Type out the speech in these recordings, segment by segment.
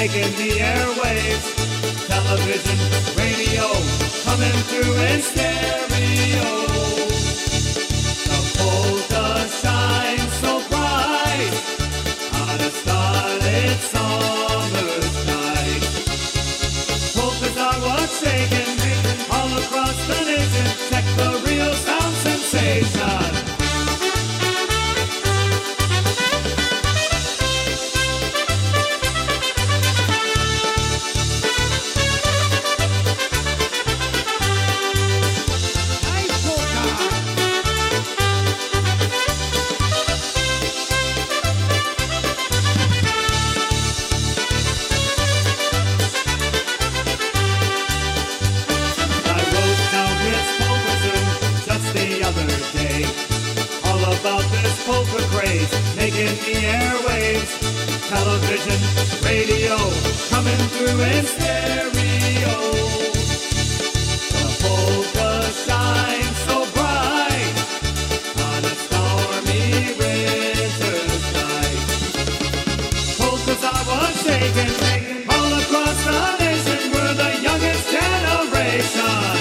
making the airwaves. Television, radio, coming through in stereo. The polka shines so bright on a starlit summer's night. Polkas are what's shaking all across the nation. Check the real sound sensation. Polka craze, making the airwaves. Television, radio, coming through in stereo. The polka shines so bright on a stormy winter's night. Polkas are what's shaking all across the nation. We're the youngest generation.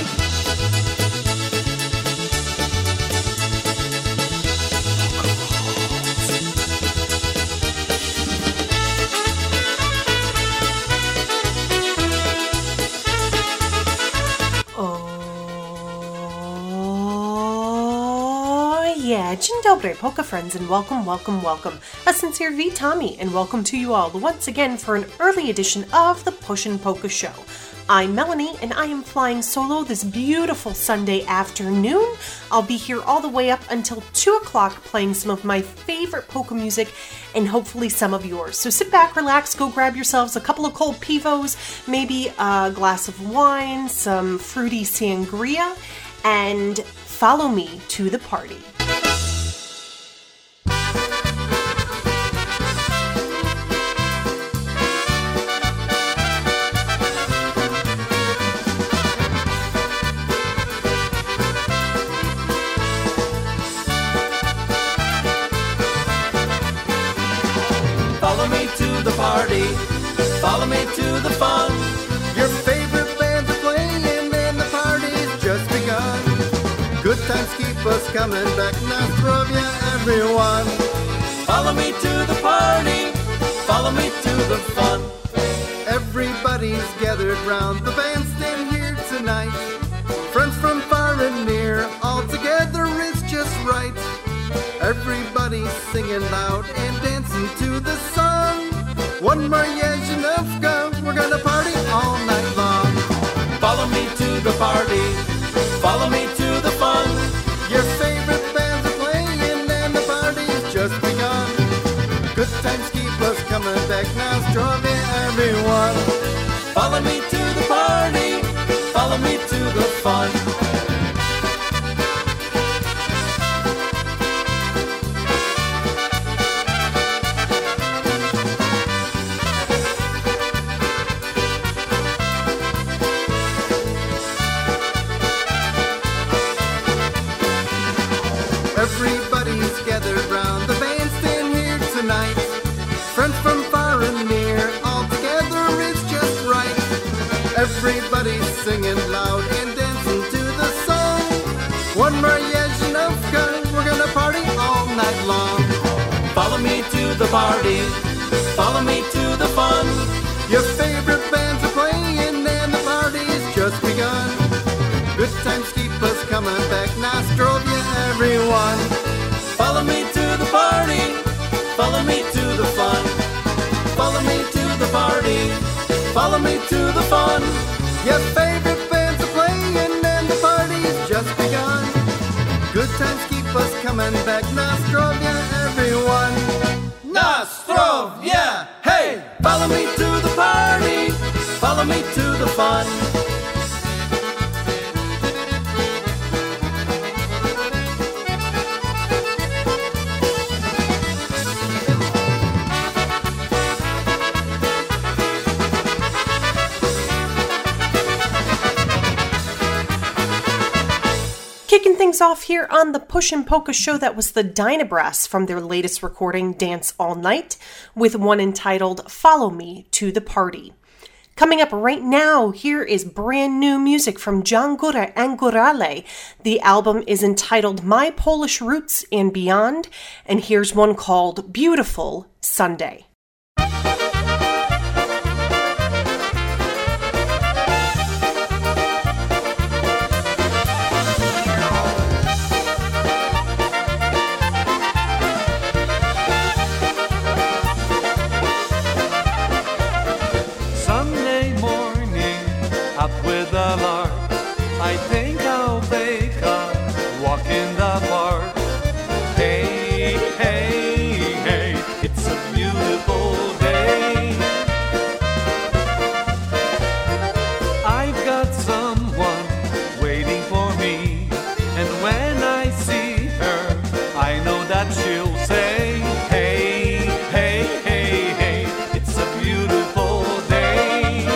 Dzień dobry, polka friends, and welcome. A sincere V. Tommy, and welcome to you all once again for an early edition of the Pushin' Polka Show. I'm Melanie, and I am flying solo this beautiful Sunday afternoon. I'll be here all the way up until 2 o'clock playing some of my favorite polka music and hopefully some of yours. So sit back, relax, go grab yourselves a couple of cold pivos, maybe a glass of wine, some fruity sangria, and follow me to the party. Follow me to the fun. Your favorite bands are playing and the party's just begun. Good times keep us coming back. Nastrovia, everyone. Follow me to the party. Follow me to the fun. Everybody's gathered round the bandstand here tonight. Friends from far and near, all together is just right. Everybody's singing loud and dancing to the song. One more Yezhinovka, we're gonna party all night long. Follow me to the party, follow me to the fun. Your favorite bands are playing and the party's just begun. Good times keep us coming back, now Nastrovia, everyone. Follow me to the party, follow me to the fun. Everybody's gathered round the bandstand here tonight. Friends from far and near, all together is just right. Everybody's singing loud and dancing to the song. One more Yezhinovka, we're gonna party all night long. Follow me to the party, follow me to the fun. Your favorite bands are playing and the party's just begun. Good times keep us coming back, Nastrovia, everyone. Follow me to the party, follow me to the fun. Follow me to the party, follow me to the fun. Your favorite bands are playing and the party's just begun. Good times keep us coming back, Nastrovia, everyone. Nastrovia, hey! Follow me to the party, follow me to the fun. Kicking things off here on the Pushin' Polka show, that was the Dynabrass from their latest recording, Dance All Night, with one entitled Follow Me to the Party. Coming up right now, here is brand new music from John Góra and Górale. The album is entitled My Polish Roots and Beyond, and here's one called Beautiful Sunday. I think I'll take a walk in the park. Hey, hey, hey, it's a beautiful day. I've got someone waiting for me, and when I see her, I know that she'll say, hey, hey, hey, hey, it's a beautiful day.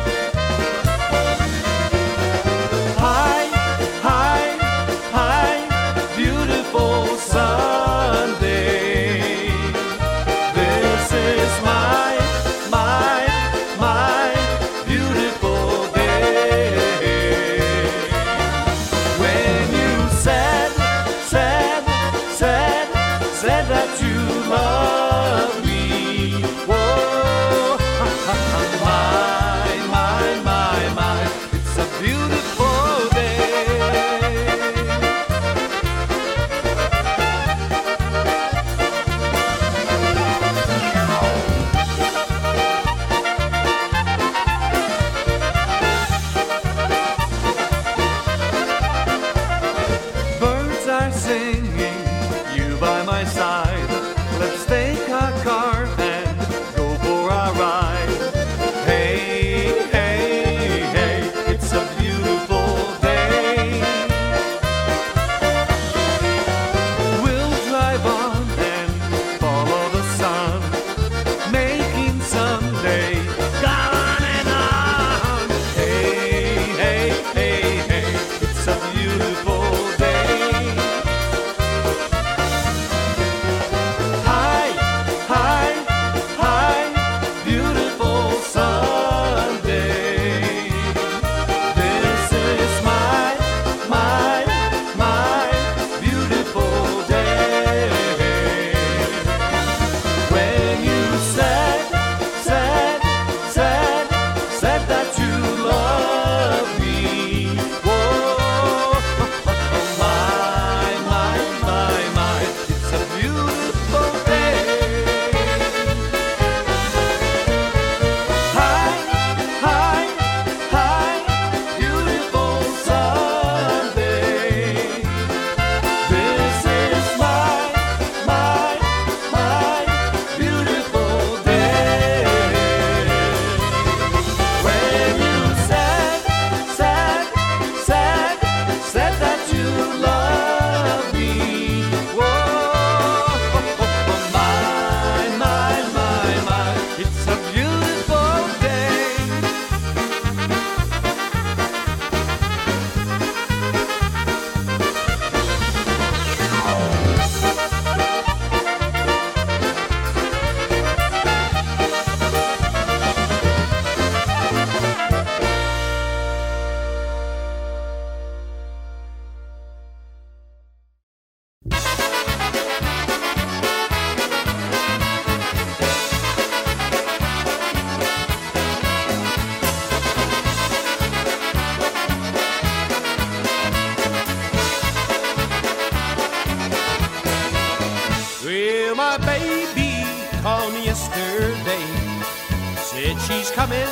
She's coming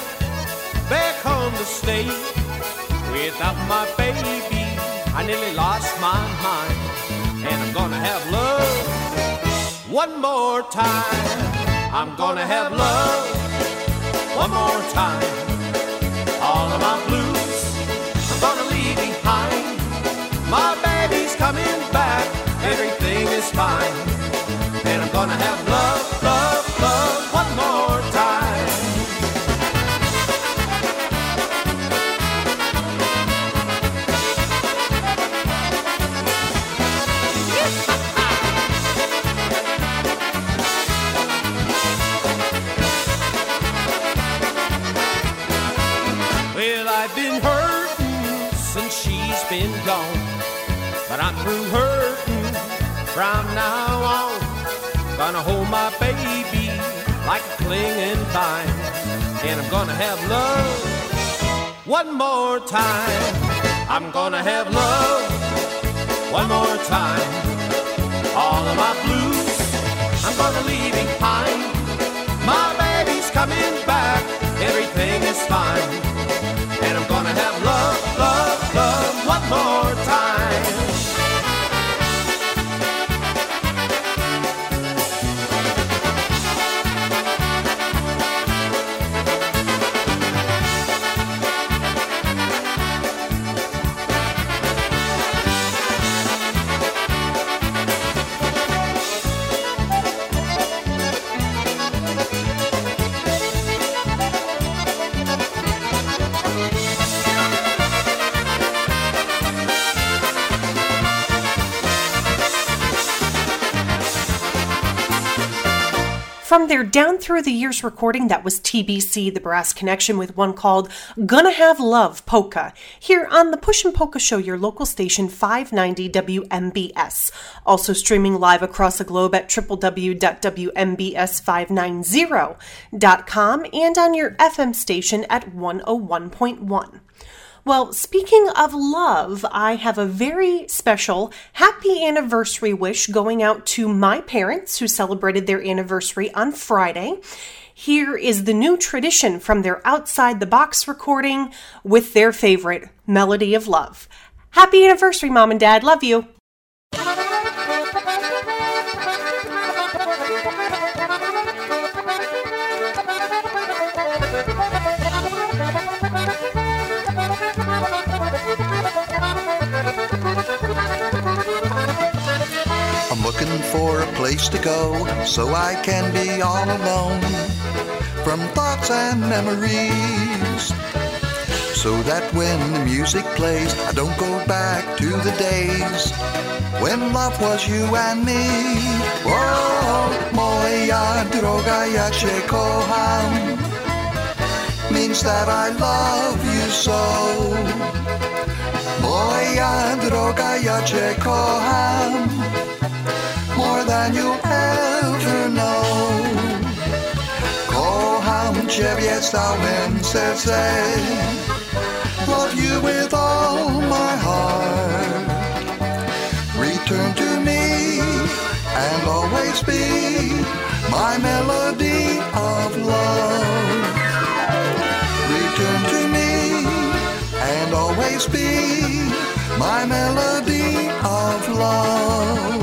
back home to stay. Without my baby, I nearly lost my mind. And I'm gonna have love one more time. I'm gonna have love one more time. All of my blues I'm gonna leave behind. My baby's coming back, everything is fine. And I'm gonna have love, love, love one more time. been gone. But I'm through hurting from now on. Gonna hold my baby like a clinging vine. And I'm gonna have love one more time. I'm gonna have love one more time. All of my blues I'm gonna leave behind. My baby's coming back, everything is fine. And I'm gonna have love, love, love one more time. From their Down Through the Years recording, that was TBC, the Brass Connection, with one called Gonna Have Love Polka, here on the Pushin' Polka Show, your local station 590 WMBS. Also streaming live across the globe at www.wmbs590.com and on your FM station at 101.1. Well, speaking of love, I have a very special happy anniversary wish going out to my parents who celebrated their anniversary on Friday. Here is the new tradition from their Outside the Box recording with their favorite, Melody of Love. Happy anniversary, Mom and Dad. Love you. For a place to go so I can be all alone from thoughts and memories, so that when the music plays I don't go back to the days when love was you and me. Oh, moja droga, ja cię kocham means that I love you so. Moja droga, ja cię kocham more than you'll ever know. Kocham ciebie z całym sercem, love you with all my heart. Return to me and always be my melody of love. Return to me and always be my melody of love.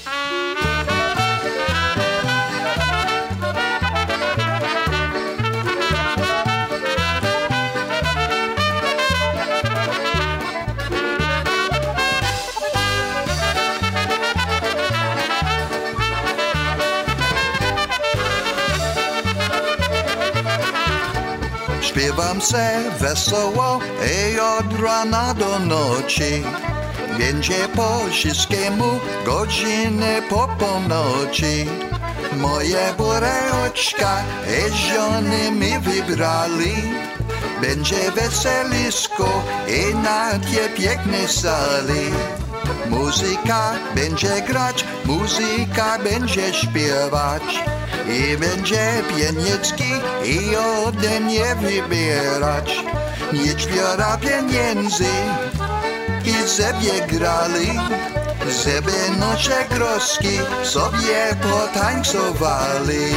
Śpiewam se wesoło od rana do nocy. Będzie po wszystkiemu godziny po północy. Moje burę oczka żony mi wybrali. Będzie weselisko i na tie piękne sali. Muzyka będzie grać, muzyka będzie śpiewać. I będzie pieniążki i ode mnie wybierać. Nie zbiera pieniędzy i sobie grali, żeby nasze groszki sobie potańcowali.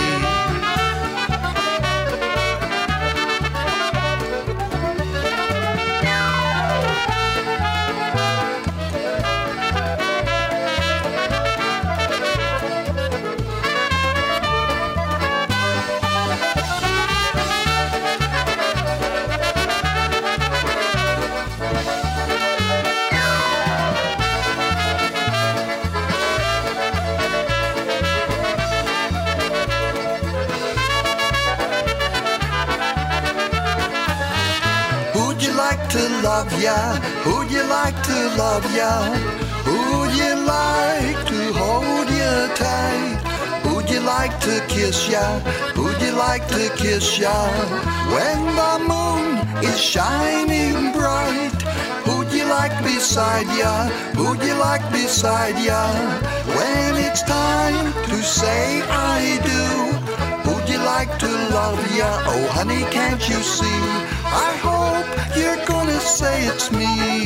Love ya, who'd you like to love ya? Who'd you like to hold you tight? Who'd you like to kiss ya? Who'd you like to kiss ya? When the moon is shining bright, who'd you like beside ya? Who'd you like beside ya? When it's time to say I do, who'd you like to love ya? Oh honey, can't you see? I hope you're gonna say it's me.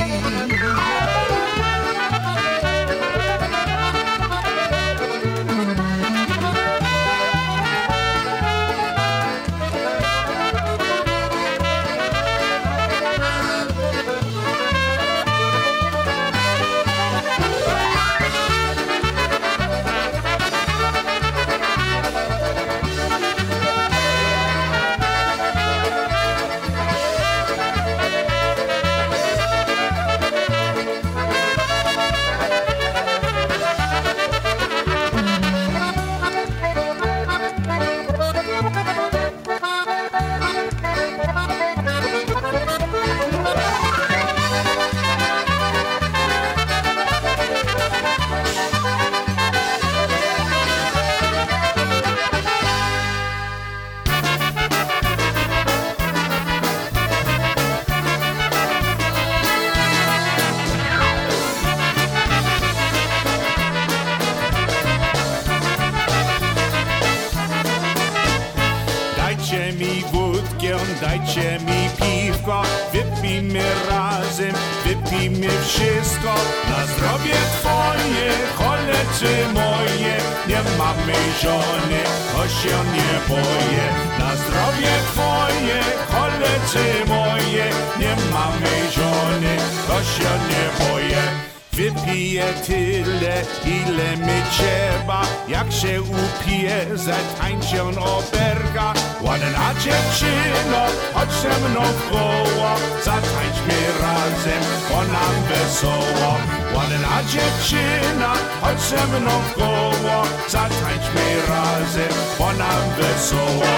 Dajcie mi piwko, wypijmy razem, wypijmy wszystko. Na zdrowie twoje, cholery moje, nie mamy żony, to się nie boję. Na zdrowie twoje, cholery moje, nie mamy żony, to się nie boję. Wypiję tyle, ile mi trzeba, jak się upije, zatańczę oberka. Ładna dziewczyno, chodź ze mną w koło, zatańczmy razem, bo nam wesoło. Ładna dziewczyna, chodź ze mną w koło, zatańczmy razem, bo nam wesoło.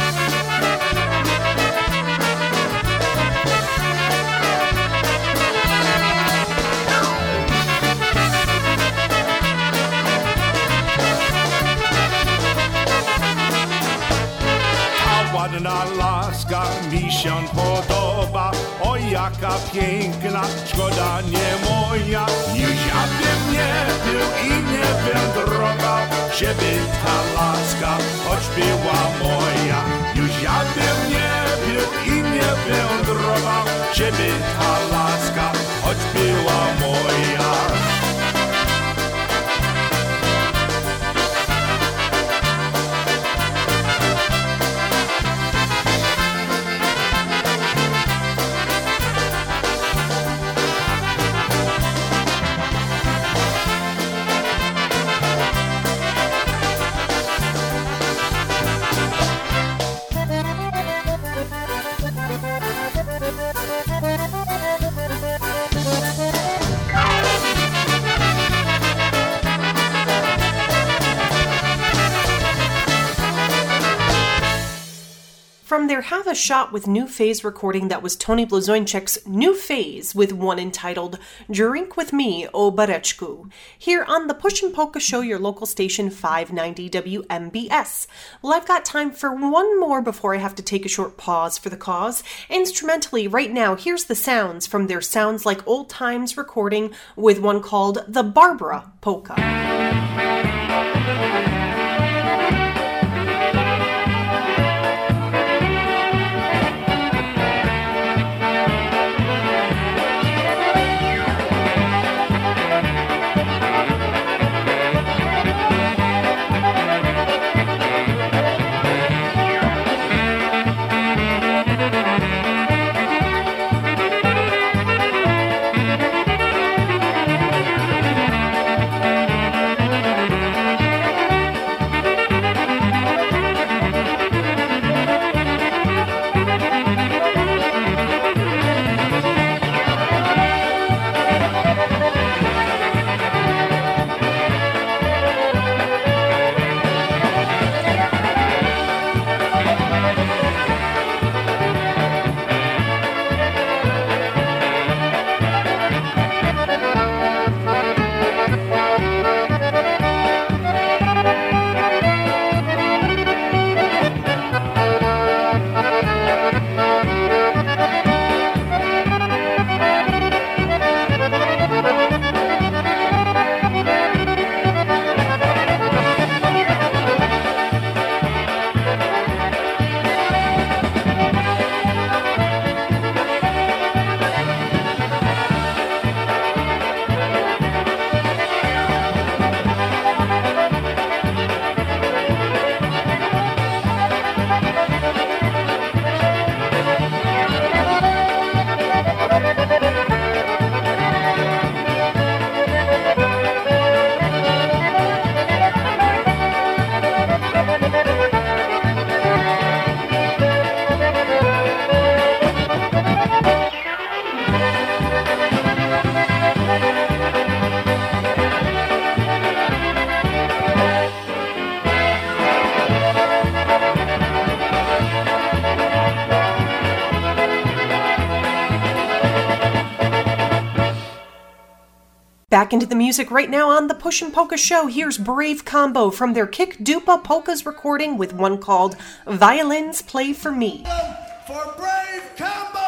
Ładna laska mi się podoba, o jaka piękna, szkoda nie moja. Już ja bym nie był i nie wędrował, żeby ta laska choć była moja. Już ja bym nie był i nie wędrował, żeby ta laska choć była moja. From their Have a Shot with New Phase recording, that was Tony Blazonczyk's New Phase with one entitled Drink With Me, O Bareczku, here on the Pushin' Polka Show, your local station 590 WMBS. Well, I've got time for one more before I have to take a short pause for the cause. Instrumentally, right now, here's the sounds from their Sounds Like Old Times recording with one called The Barbara Polka. back into the music right now on the Pushin' Polka Show. Here's Brave Combo from their Kick Dupa Polkas recording with one called Violins Play For Me. For Brave Combo!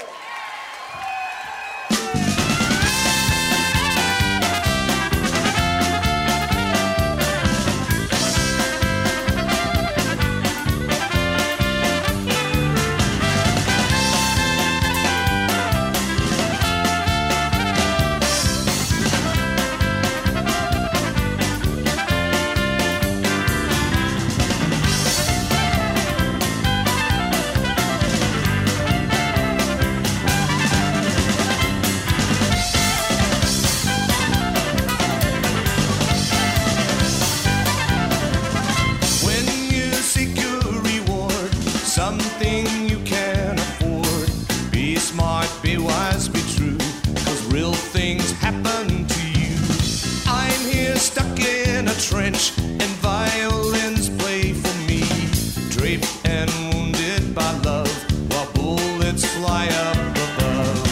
Trench and violins play for me, draped and wounded by love, while bullets fly up above.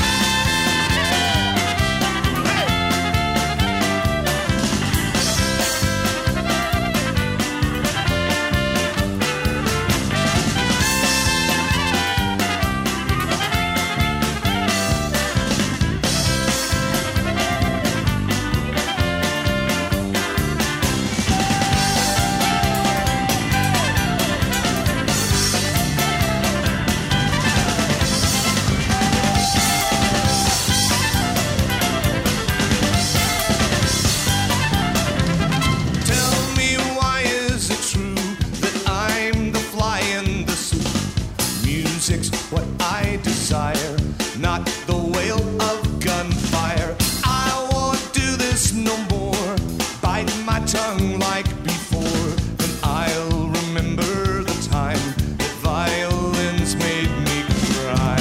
What I desire, not the wail of gunfire. I won't do this no more. Bite my tongue like before, and I'll remember the time that violins made me cry.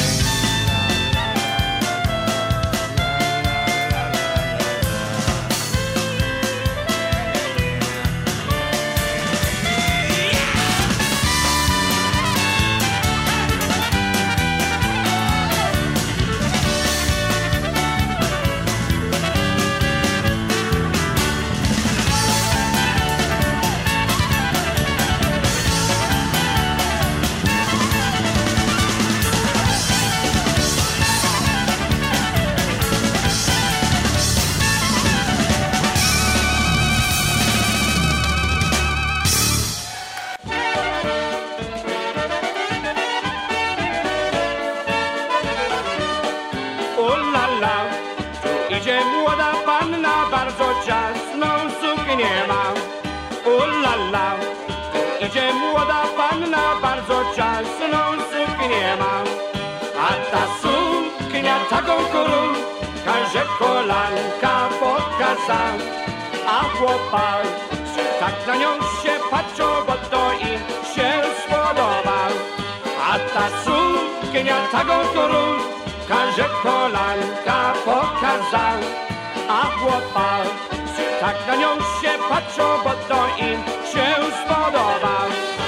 Idzie młoda panna, bardzo ciasną suknię ma. La. Idzie młoda panna, bardzo ciasną suknię ma. A ta suknia taką kurunkę, że kolanka pokazał. A chłopacy tak na nią się patrzą, bo to im się spodoba. A ta suknia taką kurunkę, że kolanka pokazał, a chłopacy tak na nią się patrzą, bo to im się spodoba.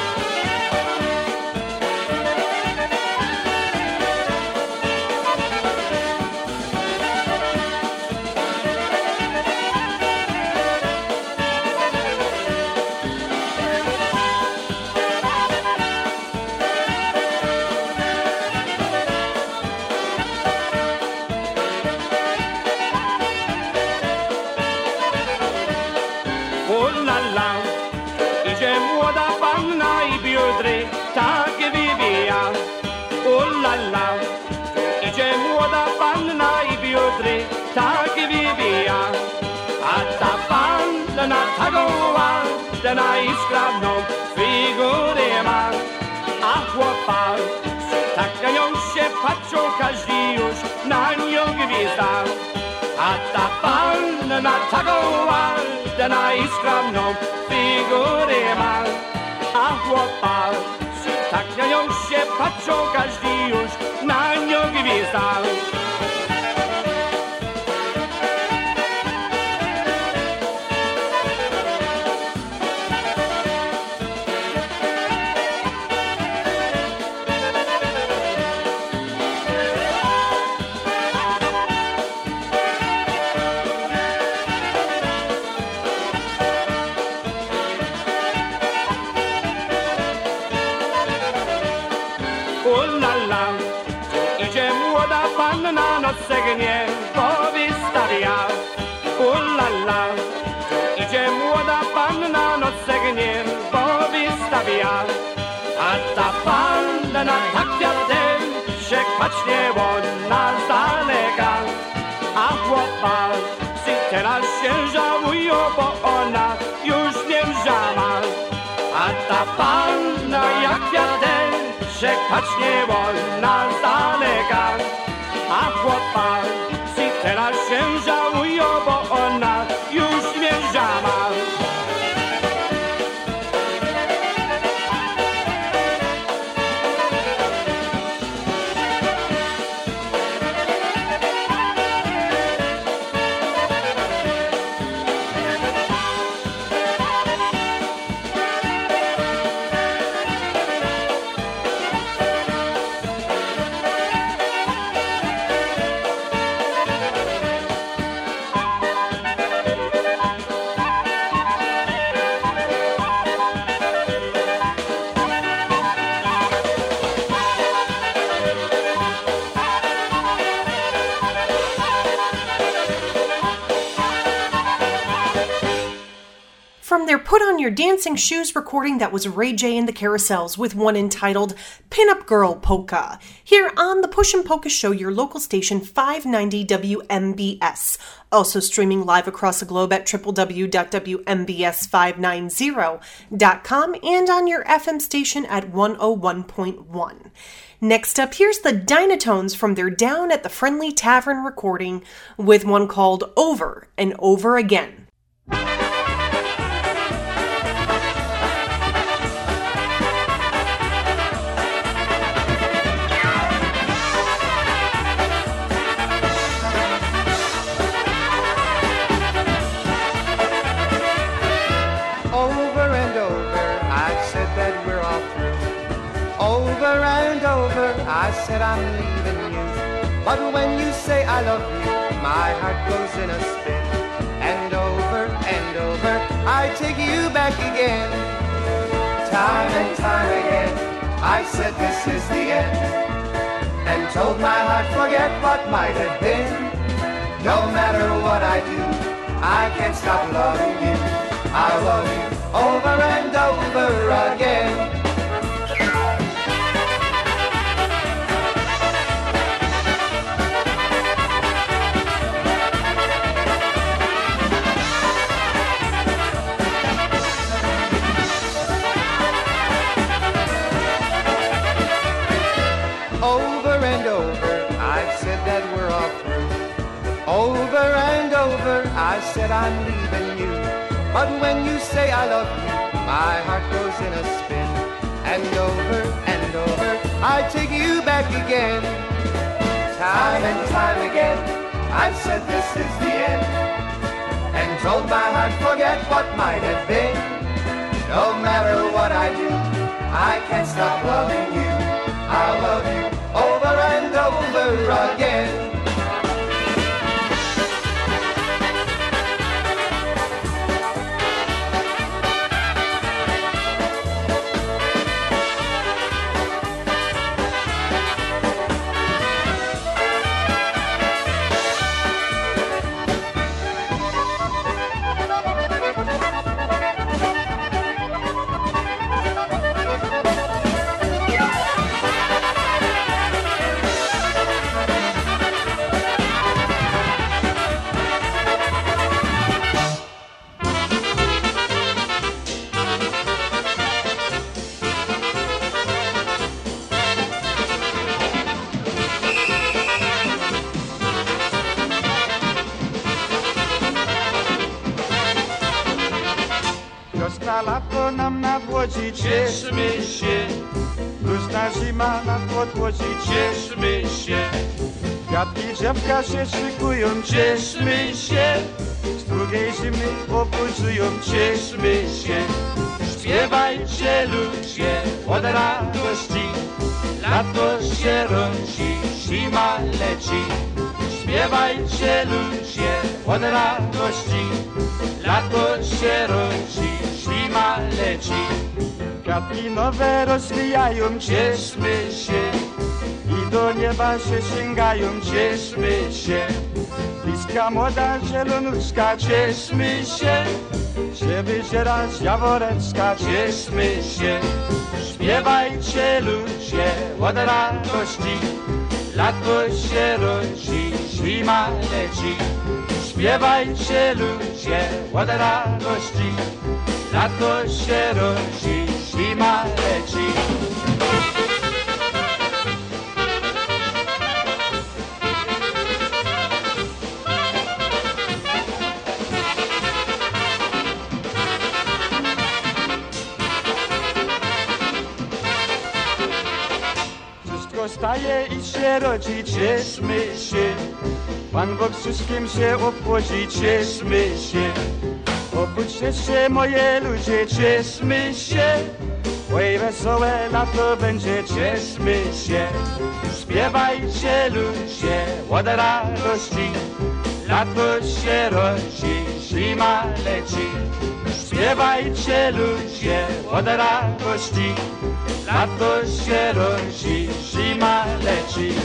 Idzie młoda panna i biodry tak wybija. La. Idzie młoda panna i biodry tak wybija. A ta panna taką ładną i skrawną figurę ma. A chłopacy tak na nią się patrzą, każdy już na nią gwizda. A ta panna taką ładną i skrawną figurę ma. A chłopacy tak na nią się patrzą, każdy już na nią gwizda. la la, idzie młoda panna, nocek nie powystawia. La la, idzie młoda panna, nocek nie powystawia. A ta panna tak wiatem się kwacznie ona zalega. A chłopak si teraz się żałują, bo ona już nie żama. A ta panna jak wiatem się kwacznie ona zalega. A chłopak si teraz się żałują, bo ona już nie żama. From their Put On Your Dancing Shoes recording, that was Ray J and the Carousels with one entitled Pinup Girl Polka, here on the Pushin' Polka Show, your local station 590 WMBS. Also streaming live across the globe at www.mbs590.com and on your FM station at 101.1. Next up, here's the Dynatones from their Down at the Friendly Tavern recording with one called Over and Over Again. I said I'm leaving you, but when you say I love you, my heart goes in a spin. And over, I take you back again. Time and time again, I said this is the end, and told my heart forget what might have been. No matter what I do, I can't stop loving you. I love you over and over again. Over and over, I've said that we're all through. Over and over, I said I'm leaving you. But when you say I love you, my heart goes in a spin. And over, I take you back again. Time and time again, I've said this is the end, and told my heart forget what might have been. No matter what I do, I can't stop loving you. I'll love you over and over again. Lato nam nawodzi, cieszmy się. Luźna zima nadchodzi, cieszmy się. Kwiatki drzewka się szykują, cieszmy się. Z drugiej zimy obudzują, cieszmy się. Śpiewajcie ludzie od radości, lato się rodzi, zima leci. Śpiewajcie ludzie od radości, lato się rodzi, zima leci. Kwiatki nowe rozwijają, cieszmy się i do nieba się sięgają, cieszmy się. Listka młoda zielonuszka, cieszmy się, się wyziera z jaworeczka, cieszmy się. Śpiewajcie ludzie od radości, lato się rodzi, zima leci. Śpiewajcie ludzie od radości, lato się rodzi, zima leci. Staje i się rodzi, cieszmy się. Pan Bóg wszystkim się obchodzi, cieszmy się. Obudźcie się, moje ludzie, cieszmy się. Oj, wesołe lato będzie, cieszmy się. Śpiewajcie ludzie od radości, lato się rodzi, zima leci. Śpiewajcie ludzie od radości, lato się rodzi, zima leci.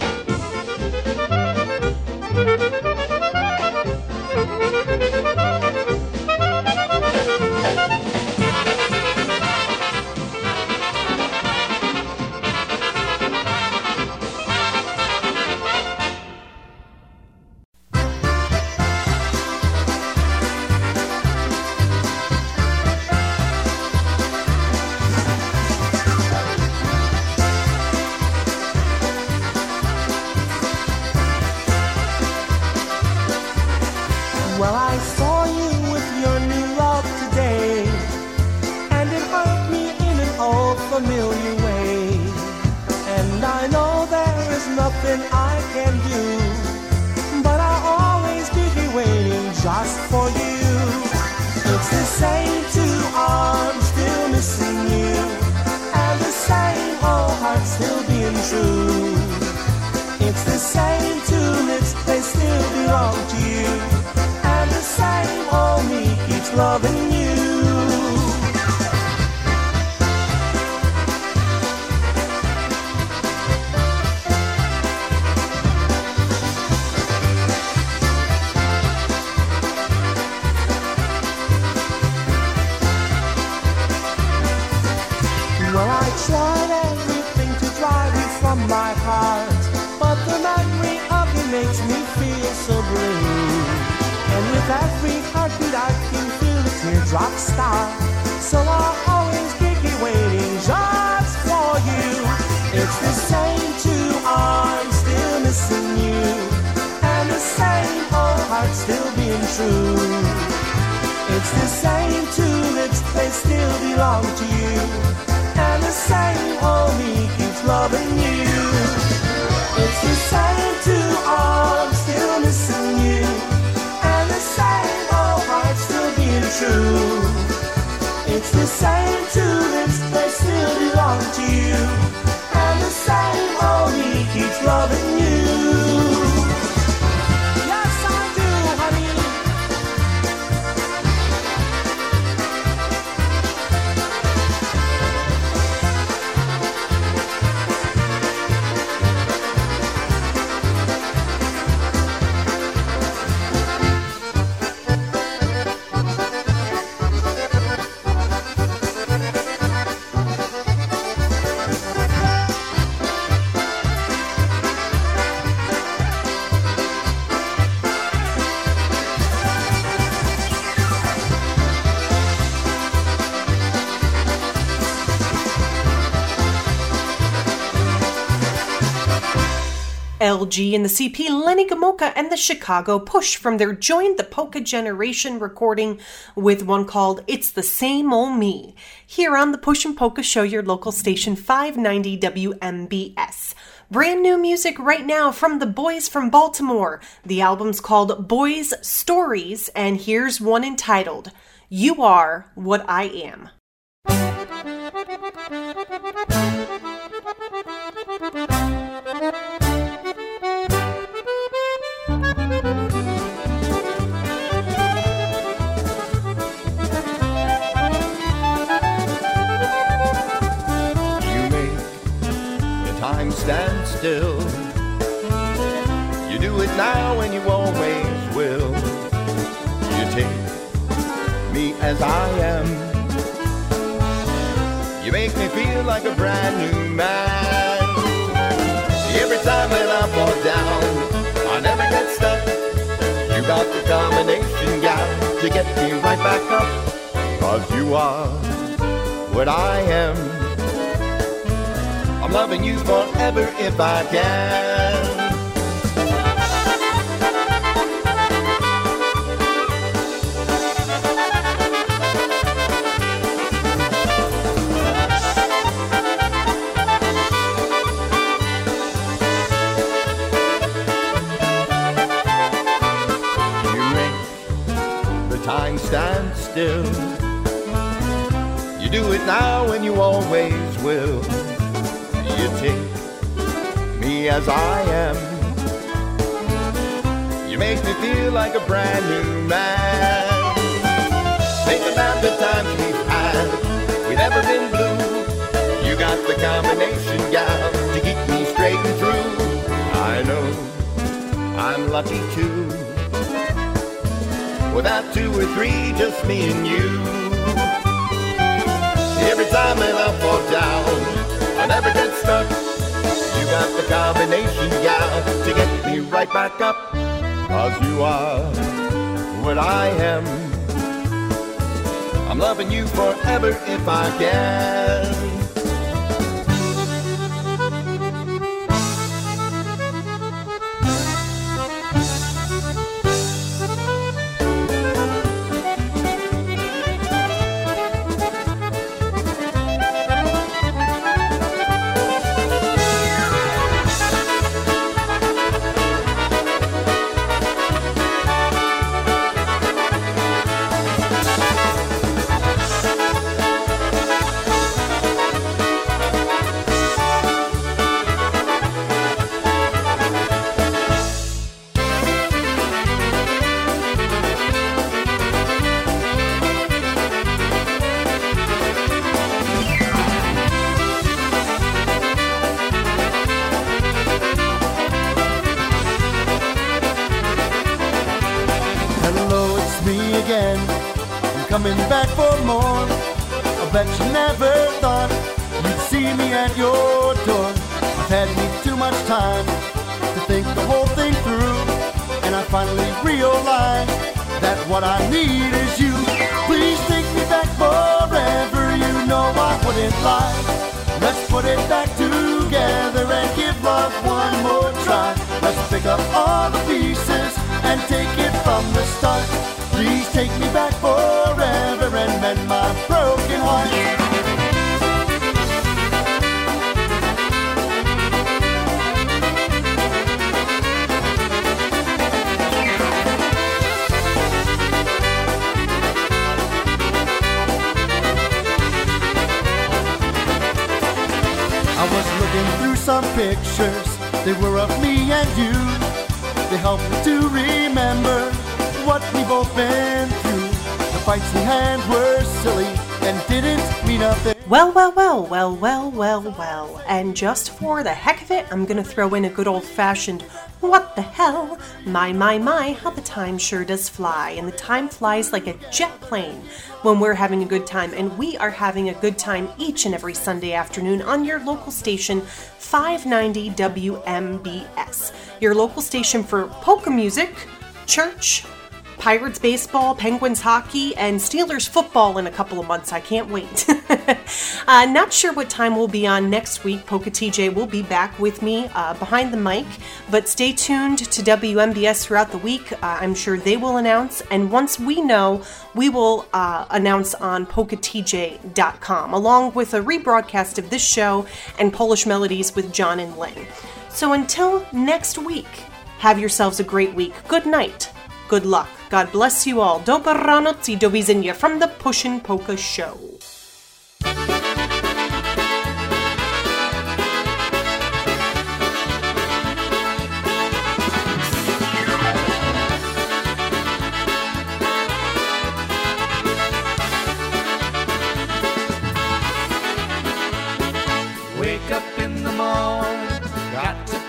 Well, I saw you with your new love today, and it hurt me in an old familiar way. And I know there is nothing I can do, but I'll always be here waiting just for you. It's the same two arms still missing you, and the same old heart still being true. It's the same two lips, they still belong to you. The same old me keeps loving you. Well, I tried everything to drive you from my heart, but the memory of you makes me feel so blue. And with every heartbeat I can feel the teardrops start. So I'll always be here waiting just for you. It's the same two arms still missing you, and the same old heart still being true. It's the same two lips, they still belong to you, and the same old me keeps loving you. It's the same two arms still missing you, and the same old heart still being true. It's the same two lips, they still belong to you, and the same old me keeps loving you. Yes, I do, honey. LG and the CP, Lenny Gomulka and the Chicago Push from their Join the Polka Generation recording with one called It's the Same Ol' Me, here on the Push and Polka Show, your local station 590 WMBS. Brand new music right now from the Boys from Baltimore. The album's called Boys Stories, and here's one entitled You Are What I Am. time stands still. You do it now and you always will. You take me as I am. You make me feel like a brand new man. Every time that I fall down, I never get stuck. You got the combination, gal, to get me right back up. 'Cause you are what I am. I'm loving you forever if I can. Time stands still. You do it now and you always will. You take me as I am. You make me feel like a brand new man. Think about the times we've had, we've never been blue. You got the combination, gal, to keep me straight and true. I know I'm lucky too. Without two or three, just me and you. Every time that I fall down, I never get stuck. You got the combination, gal, to get me right back up. 'Cause you are what I am. I'm loving you forever if I can. Coming back for more. I bet you never thought you'd see me at your door. I've had me too much time to think the whole thing through, and I finally realized that what I need is you. Please take me back forever, you know I wouldn't lie. Let's put it back together and give love one more try. Let's pick up all the pieces and take it from the start. Please take me back forever and mend my broken heart. I was looking through some pictures, they were of me and you. They helped me to remember what we both been through. The fights we had were silly and didn't mean nothing. Well. And just for the heck of it, I'm gonna throw in a good old-fashioned what the hell? My, how the time sure does fly. And the time flies like a jet plane when we're having a good time. And we are having a good time each and every Sunday afternoon on your local station, 590 WMBS. Your local station for polka music, church, Pirates baseball, Penguins hockey, and Steelers football in a couple of months. I can't wait. Not sure what time we'll be on next week. Polka TJ will be back with me behind the mic, but stay tuned to WMBS throughout the week. I'm sure they will announce, and once we know, we will announce on polkatj.com, along with a rebroadcast of this show and Polish Melodies with John and Lynn. So until next week, have yourselves a great week. Good night. Good luck. God bless you all. Dobranoc i do widzenia from the Pushin' Polka Show. Wake up in the morning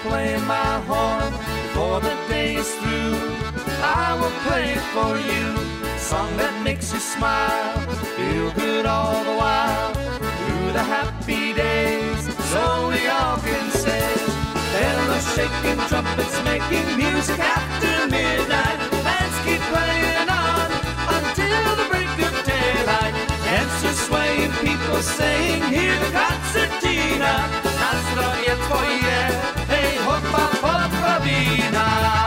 playing my horn before the day is through. I will play it for you, a song that makes you smile, feel good all the while, through the happy days, so we all can say, fellas shaking trumpets, making music after midnight, bands keep playing on until the break of daylight, dancers swaying, people saying, hear the concertina, Nostra yet for yeah, hey hoppa hoppa vina.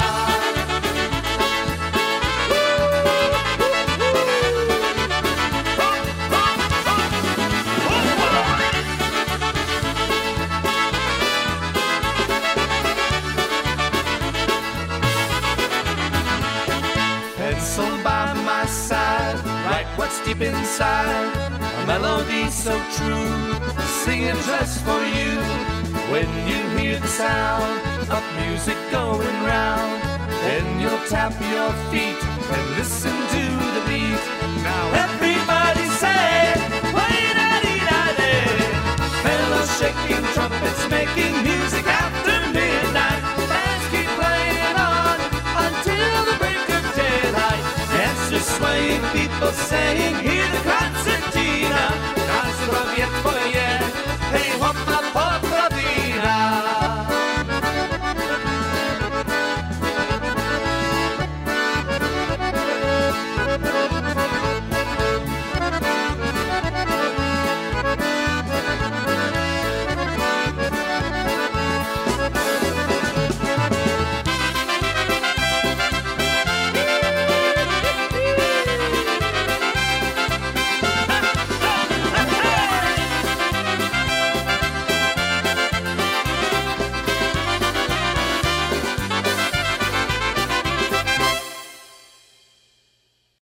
By my side, write what's deep inside, a melody so true, singing just for you. When you hear the sound of music going round, then you'll tap your feet and listen to the beat. Now everybody say, wait-a-dee-da-day. Fellas shaking trumpets, making music after midnight, bands keep playing on until the break of daylight. Dancers swaying, people saying, hear the concertina, Nostra yet for